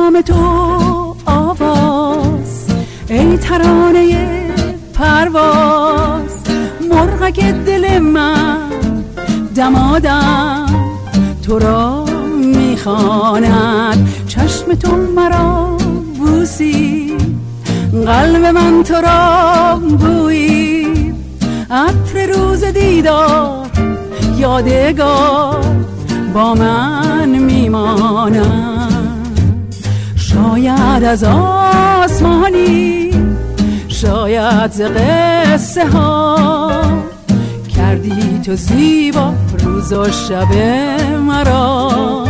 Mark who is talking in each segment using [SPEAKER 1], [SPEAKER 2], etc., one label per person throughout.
[SPEAKER 1] نام تو آواز، ای ترانه پرواز، مرغک دل من دمادم تو را میخواند. چشم تو مرا بوسی، قلب من تو را بویی، عطر روز دیدار یادگار با من میماند. شاید از آسمانی، شاید ز قصه ها، کردی تو زیبا روز و شب مرا.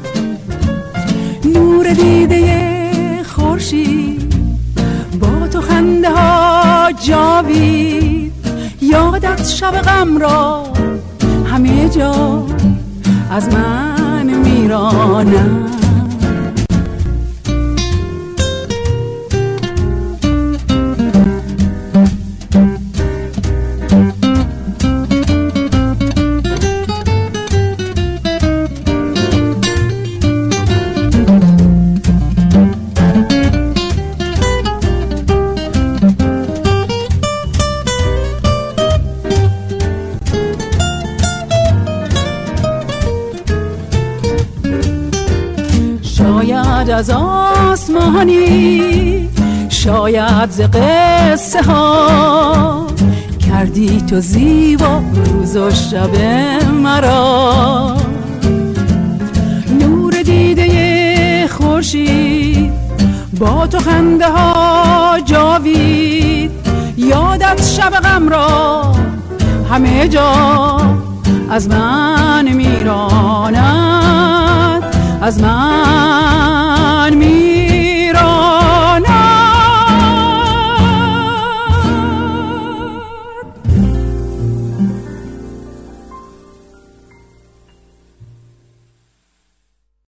[SPEAKER 1] نور دیده خورشید، با تو خنده ها جاوید، یادت شب غم را همه جا از من میرانم. شاید از آسمانی، شاید ز قصه ها، کردی تو زیبا روز و شب مرا. نور دیده خورشید، با تو خنده ها جاوید، یادت شب غم را همه جا از من میراند، از من